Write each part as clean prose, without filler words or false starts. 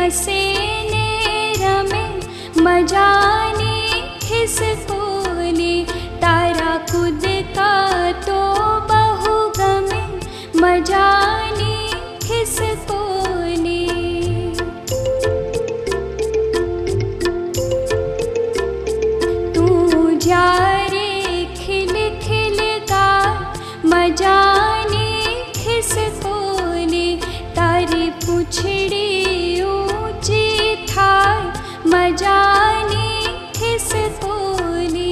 हंसे ने रमे मजाने खिसको ने तारा खुद का तो बहु गमे मजाने खिसको ने। तू जा रे खिल खिल का मजाने खिसको ने तारी पुछड़ी ऊंची थाय मजाने खिसको ने।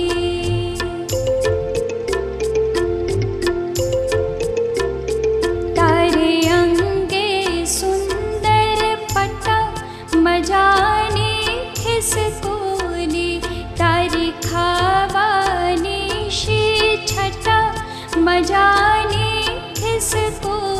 तारे अंगे सुंदर पटा मजाने खिसको ने तारी खावानी शी छटा मजाने खिसको